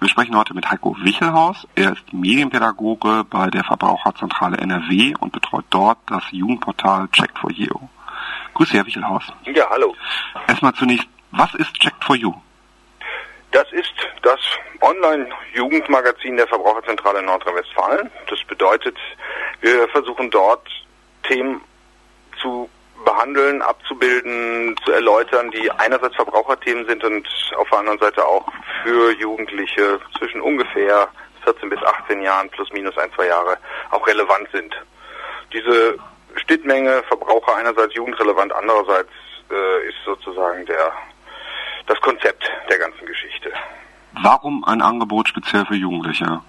Wir sprechen heute mit Heiko Wichelhaus. Er ist Medienpädagoge bei der Verbraucherzentrale NRW und betreut dort das Jugendportal Checked4You. Grüße, Herr Wichelhaus. Ja, hallo. Erstmal zunächst, was ist Checked4You? Das ist das Online-Jugendmagazin der Verbraucherzentrale Nordrhein-Westfalen. Das bedeutet, wir versuchen dort Themen zu behandeln, abzubilden, zu erläutern, die einerseits Verbraucherthemen sind und auf der anderen Seite auch für Jugendliche zwischen ungefähr 14 bis 18 Jahren plus minus 1-2 Jahre auch relevant sind. Diese Schnittmenge Verbraucher einerseits jugendrelevant, andererseits ist sozusagen das Konzept der ganzen Geschichte. Warum ein Angebot speziell für Jugendliche?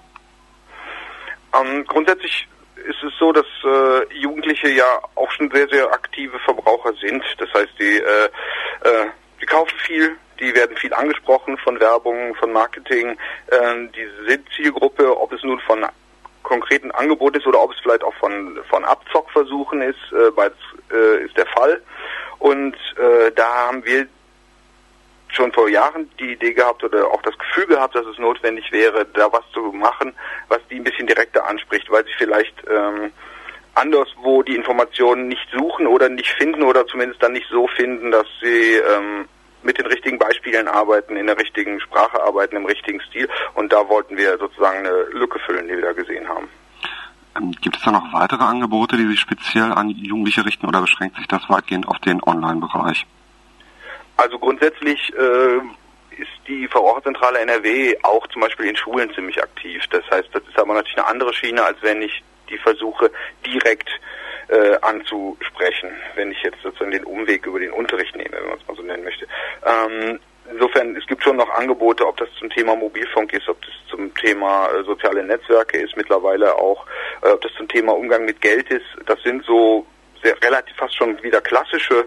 Grundsätzlich ist es so, dass Jugendliche ja auch schon sehr, sehr aktive Verbraucher sind. Das heißt, die kaufen viel, die werden viel angesprochen von Werbung, von Marketing. Die sind Zielgruppe, ob es nun von konkreten Angeboten ist oder ob es vielleicht auch von Abzockversuchen ist, beides ist der Fall. Und da haben wir schon vor Jahren die Idee gehabt oder auch das Gefühl gehabt, dass es notwendig wäre, da was zu machen, was die ein bisschen direkter anspricht, weil sie vielleicht anderswo die Informationen nicht suchen oder nicht finden oder zumindest dann nicht so finden, dass sie mit den richtigen Beispielen arbeiten, in der richtigen Sprache arbeiten, im richtigen Stil. Und da wollten wir sozusagen eine Lücke füllen, die wir da gesehen haben. Gibt es da noch weitere Angebote, die sich speziell an Jugendliche richten oder beschränkt sich das weitgehend auf den Online-Bereich? Also grundsätzlich ist die Verbraucherzentrale NRW auch zum Beispiel in Schulen ziemlich aktiv. Das heißt, das ist aber natürlich eine andere Schiene, als wenn ich die versuche, direkt anzusprechen, wenn ich jetzt sozusagen den Umweg über den Unterricht nehme, wenn man es mal so nennen möchte. Insofern, es gibt schon noch Angebote, ob das zum Thema Mobilfunk ist, ob das zum Thema soziale Netzwerke ist, mittlerweile auch, ob das zum Thema Umgang mit Geld ist. Das sind so relativ fast schon wieder klassische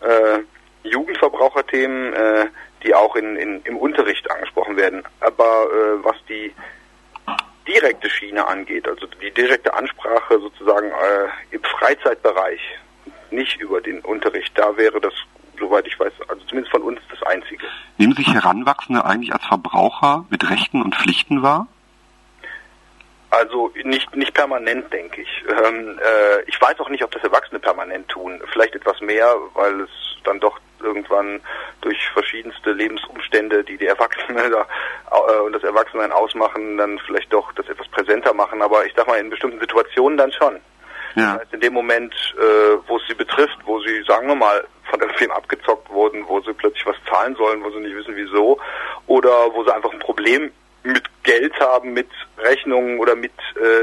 Jugendverbraucherthemen, die auch im Unterricht angesprochen werden. Aber was die direkte Schiene angeht, also die direkte Ansprache sozusagen im Freizeitbereich, nicht über den Unterricht, da wäre das, soweit ich weiß, also zumindest von uns das Einzige. Nehmen sich Heranwachsende eigentlich als Verbraucher mit Rechten und Pflichten wahr? Also nicht permanent, denke ich. Ich weiß auch nicht, ob das Erwachsene permanent tun. Vielleicht etwas mehr, weil es dann doch irgendwann durch verschiedenste Lebensumstände, die Erwachsenen und das Erwachsensein ausmachen, dann vielleicht doch das etwas präsenter machen. Aber ich sag mal, in bestimmten Situationen dann schon. Ja. Das heißt, in dem Moment, wo es sie betrifft, wo sie, sagen wir mal, von irgendwem abgezockt wurden, wo sie plötzlich was zahlen sollen, wo sie nicht wissen, wieso, oder wo sie einfach ein Problem mit Geld haben, mit Rechnungen oder mit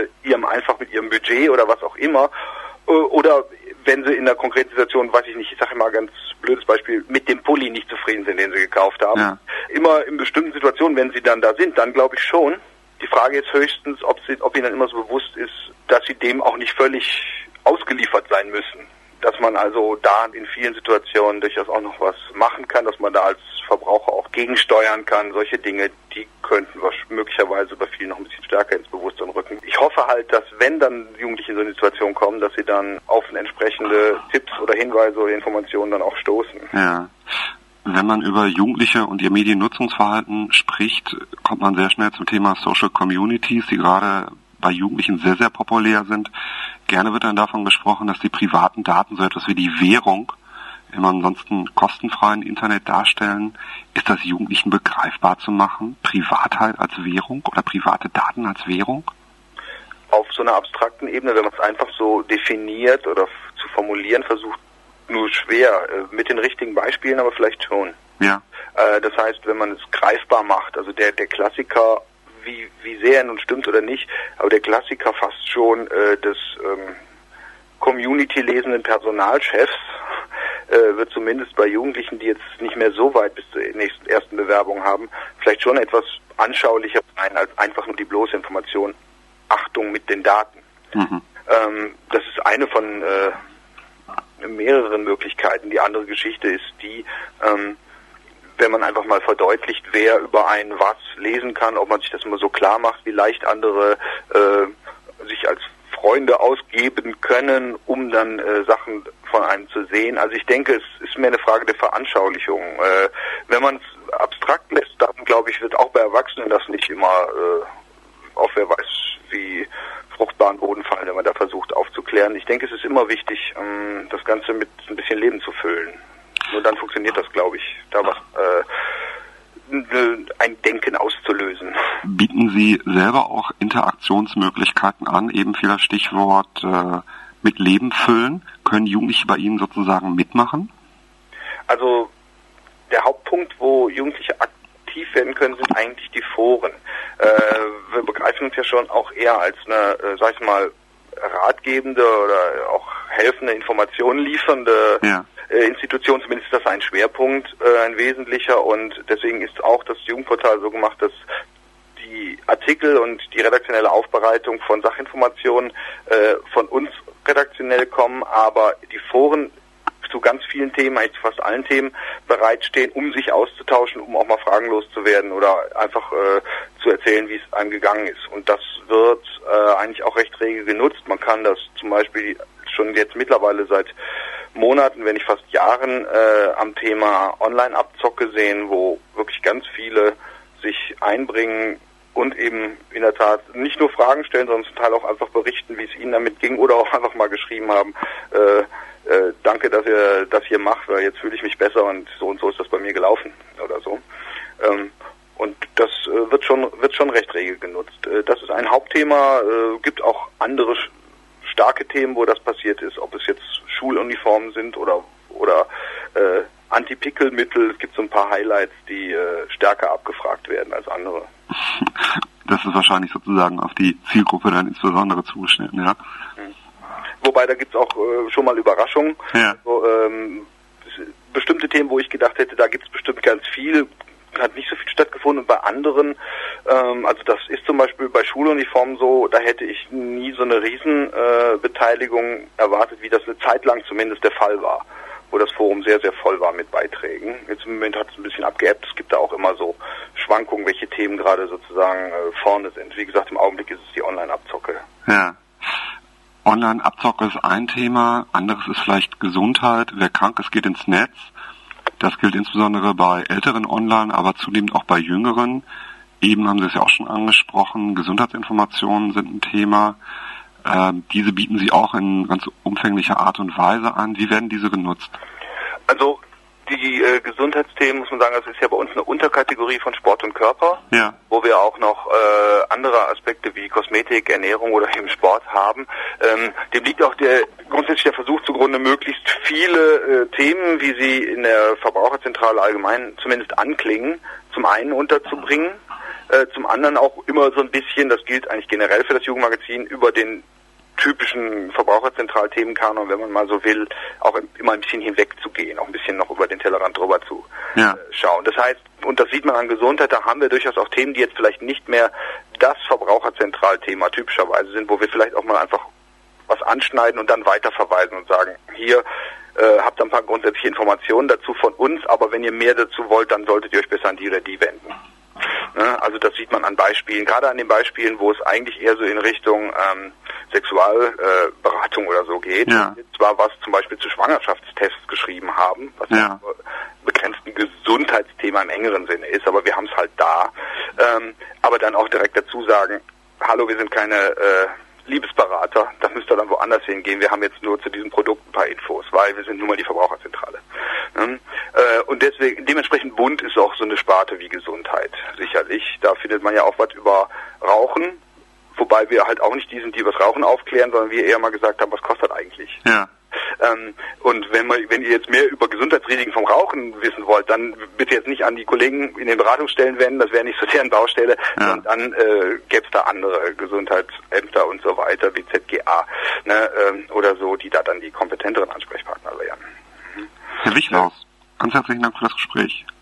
ihrem Budget oder was auch immer, oder wenn sie in der konkreten Situation, weiß ich nicht, ich sage mal ganz blödes Beispiel, mit dem Pulli nicht zufrieden sind, den sie gekauft haben. Ja. Immer in bestimmten Situationen, wenn sie dann da sind, dann glaube ich schon. Die Frage ist höchstens, ob ihnen dann immer so bewusst ist, dass sie dem auch nicht völlig ausgeliefert sein müssen. Dass man also da in vielen Situationen durchaus auch noch was machen kann, dass man da als Verbraucher auch gegensteuern kann. Solche Dinge, die könnten möglicherweise bei vielen noch ein bisschen stärker ins Bewusstsein rücken. Ich hoffe halt, dass wenn dann Jugendliche in so eine Situation kommen, dass sie dann auf entsprechende Tipps oder Hinweise oder Informationen dann auch stoßen. Ja. Wenn man über Jugendliche und ihr Mediennutzungsverhalten spricht, kommt man sehr schnell zum Thema Social Communities, die gerade bei Jugendlichen sehr, sehr populär sind. Gerne wird dann davon gesprochen, dass die privaten Daten so etwas wie die Währung im ansonsten kostenfreien Internet darstellen. Ist das Jugendlichen begreifbar zu machen? Privatheit als Währung oder private Daten als Währung? Auf so einer abstrakten Ebene, wenn man es einfach so definiert oder zu formulieren versucht, nur schwer. Mit den richtigen Beispielen aber vielleicht schon. Ja. Das heißt, wenn man es greifbar macht, also der Klassiker, wie sehr er nun stimmt oder nicht, aber der Klassiker fast schon des Community-lesenden Personalchefs wird zumindest bei Jugendlichen, die jetzt nicht mehr so weit bis zur nächsten ersten Bewerbung haben, vielleicht schon etwas anschaulicher sein als einfach nur die bloße Information. Achtung mit den Daten. Mhm. Das ist eine von mehreren Möglichkeiten. Die andere Geschichte ist die, wenn man einfach mal verdeutlicht, wer über ein was lesen kann, ob man sich das immer so klar macht, wie leicht andere sich als Freunde ausgeben können, um dann Sachen von einem zu sehen. Also ich denke, es ist mehr eine Frage der Veranschaulichung. Wenn man es abstrakt lässt, dann glaube ich, wird und auch bei Erwachsenen das nicht immer auf wer weiß wie fruchtbaren Boden fallen, wenn man da versucht aufzuklären. Ich denke, es ist immer wichtig, das Ganze mit ein bisschen Leben zu füllen. Nur dann funktioniert das, glaube ich, da was ein Denken auszulösen. Bieten Sie selber auch Interaktionsmöglichkeiten an, eben für das Stichwort mit Leben füllen? Können Jugendliche bei Ihnen sozusagen mitmachen? Also der Hauptpunkt, wo Jugendliche aktiv werden können, sind eigentlich die Foren. Wir begreifen uns ja schon auch eher als eine, sag ich mal, ratgebende oder auch helfende, Informationen liefernde Institution. Zumindest ist das ein Schwerpunkt, ein wesentlicher, und deswegen ist auch das Jugendportal so gemacht, dass die Artikel und die redaktionelle Aufbereitung von Sachinformationen von uns redaktionell kommen, aber die Foren zu ganz vielen Themen, eigentlich zu fast allen Themen bereitstehen, um sich auszutauschen, um auch mal Fragen loszuwerden oder einfach zu erzählen, wie es einem gegangen ist. Und das wird eigentlich auch recht rege genutzt. Man kann das zum Beispiel schon jetzt mittlerweile seit Monaten, wenn nicht fast Jahren, am Thema Online-Abzocke sehen, wo wirklich ganz viele sich einbringen und eben in der Tat nicht nur Fragen stellen, sondern zum Teil auch einfach berichten, wie es ihnen damit ging, oder auch einfach mal geschrieben haben, danke, dass ihr das hier macht, weil jetzt fühle ich mich besser und so ist das bei mir gelaufen oder so. Und das wird schon recht rege genutzt. Das ist ein Hauptthema, gibt auch andere starke Themen, wo das passiert ist, ob es jetzt Schuluniformen sind oder Anti-Pickel-Mittel. Es gibt so ein paar Highlights, die stärker abgefragt werden als andere. Das ist wahrscheinlich sozusagen auf die Zielgruppe dann insbesondere zugeschnitten, ja. Wobei, da gibt's auch schon mal Überraschungen. Ja. Also, bestimmte Themen, wo ich gedacht hätte, da gibt's bestimmt ganz viel, hat nicht so viel stattgefunden, und bei anderen, also das ist zum Beispiel bei Schuluniformen so, da hätte ich nie so eine Riesenbeteiligung erwartet, wie das eine Zeit lang zumindest der Fall war, wo das Forum sehr, sehr voll war mit Beiträgen. Jetzt im Moment hat es ein bisschen abgeebbt, es gibt da auch immer so Schwankungen, welche Themen gerade sozusagen vorne sind. Wie gesagt, im Augenblick ist es die Online-Abzocke. Ja. Online-Abzocke ist ein Thema, anderes ist vielleicht Gesundheit. Wer krank ist, geht ins Netz. Das gilt insbesondere bei älteren Online, aber zunehmend auch bei jüngeren. Eben haben Sie es ja auch schon angesprochen, Gesundheitsinformationen sind ein Thema. Diese bieten Sie auch in ganz umfänglicher Art und Weise an. Wie werden diese genutzt? Also die Gesundheitsthemen, muss man sagen, das ist ja bei uns eine Unterkategorie von Sport und Körper, wo wir auch noch andere Aspekte wie Kosmetik, Ernährung oder eben Sport haben. Dem liegt auch grundsätzlich der Versuch zugrunde, möglichst viele Themen, wie sie in der Verbraucherzentrale allgemein zumindest anklingen, zum einen unterzubringen, zum anderen auch immer so ein bisschen, das gilt eigentlich generell für das Jugendmagazin, über den typischen Verbraucherzentralthemenkanon, wenn man mal so will, auch immer ein bisschen hinwegzugehen, auch ein bisschen noch über den Tellerrand drüber zu schauen. Das heißt, und das sieht man an Gesundheit, da haben wir durchaus auch Themen, die jetzt vielleicht nicht mehr das Verbraucherzentralthema typischerweise sind, wo wir vielleicht auch mal einfach was anschneiden und dann weiterverweisen und sagen, hier habt ihr ein paar grundsätzliche Informationen dazu von uns, aber wenn ihr mehr dazu wollt, dann solltet ihr euch besser an die oder die wenden. Also das sieht man an Beispielen, gerade an den Beispielen, wo es eigentlich eher so in Richtung Sexualberatung oder so geht. Ja. Zwar was zum Beispiel zu Schwangerschaftstests geschrieben haben, was ja begrenzt ein Gesundheitsthema im engeren Sinne ist, aber wir haben es halt da. Aber dann auch direkt dazu sagen, hallo, wir sind keine Liebesberater, da müsst ihr dann woanders hingehen. Wir haben jetzt nur zu diesem Produkt ein paar Infos, weil wir sind nun mal die Verbraucherzentrale. Und dementsprechend bunt ist auch so eine Sparte wie Gesundheit, sicherlich. Da findet man ja auch was über Rauchen, wobei wir halt auch nicht die sind, die über das Rauchen aufklären, sondern wir eher mal gesagt haben, was kostet eigentlich? Ja. Und wenn ihr jetzt mehr über Gesundheitsrisiken vom Rauchen wissen wollt, dann bitte jetzt nicht an die Kollegen in den Beratungsstellen wenden, das wäre nicht so deren Baustelle, sondern dann gäbe es da andere Gesundheitsämter und so weiter, wie ZGA oder so, die da dann die kompetenteren Ansprechpartner wären. Herr Wichlaus, ganz herzlichen Dank für das Gespräch.